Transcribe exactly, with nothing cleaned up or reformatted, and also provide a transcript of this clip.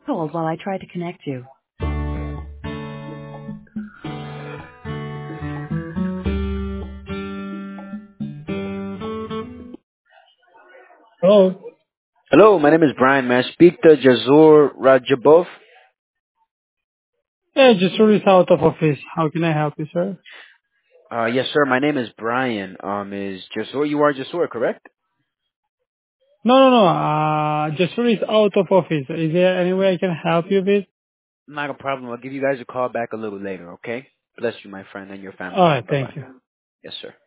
Hold while I try to connect you. Hello. Hello, my name is Brian. May I speak to Jazur Rajabov? Yeah, just is out of office. How can I help you, sir? Uh, yes, sir. My name is Brian. Um, is Jazur? You are Jazur, correct? No, no, no. Uh, just is out of office. Is there any way I can help you with? Not a problem. I'll give you guys a call back a little later. Okay? Bless you, my friend, and your All family. right. Bye Thank bye. you. Yes, sir.